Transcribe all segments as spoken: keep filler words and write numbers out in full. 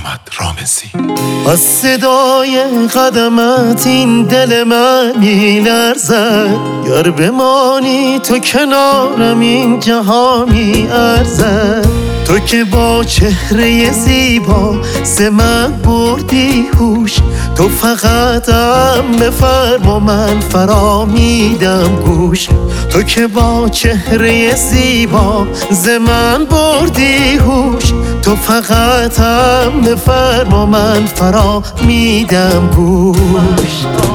محمد رامزی. از صدای قدمت این دل من میلرزد، گر بمانی تو کنارم این جهان میارزد. تو که با چهره زیبا ز من بردی هوش، تو فقط هم بفرما من فرا میدم گوش. تو که با چهره زیبا ز من بردی هوش، تو فقط هم بفرما من فرا میدم گوش.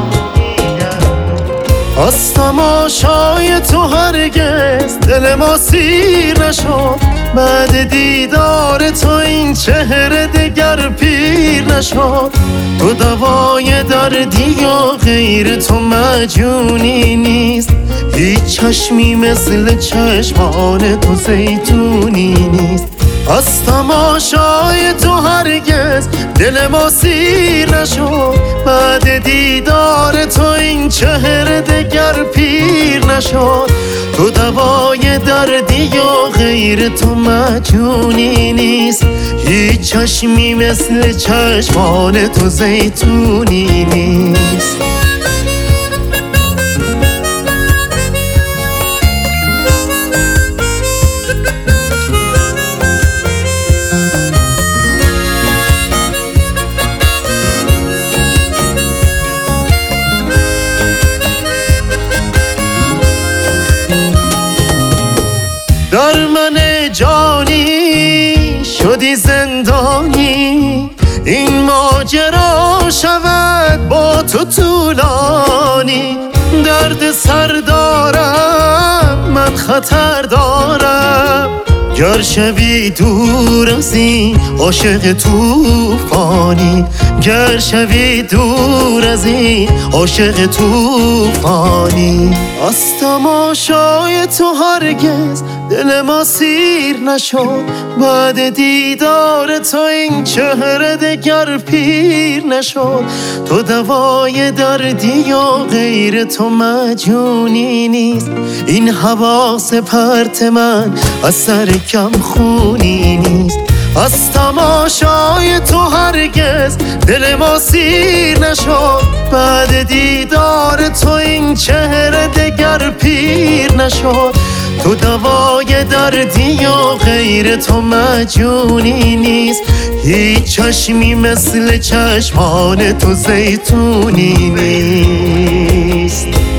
از تماشای تو هرگز دل ما سیر نشد، بعد دیدار تو این چهره دگر پیر نشد. تو دوای دردی و غیر تو مجونی نیست، هیچ چشمی مثل چشمان تو زیتونی نیست. از تماشای تو هرگز دل ما سیر نشد، بعد دیدار تو این چهره دگر پیر نشد. تو دوای دردی و غیر تو مجونی نیست، هیچ چشمی مثل چشمان تو زیتونی نیست. در من جانی شدی زندانی، این ماجرا شود با تو طولانی. درد سر دارم من، خطر دارم، گر شوی دور از این عاشق طوفانی. گر شوی دور از این عاشق طوفانی. از تماشای تو هرگز دل ما سیر نشد، بعد دیدار تو این چهره دگر پیر نشد. تو دوای دردی و غیر تو مجونی نیست، این حواس پرت من از سر کم خونی نیست. از تماشای تو هرگز دل ما سیر نشد، بعد دیدار تو این چهره دگر پیر نشد. تو دوای دردی و غیر تو مجونی نیست، هیچ چشمی مثل چشمان تو زیتونی نیست.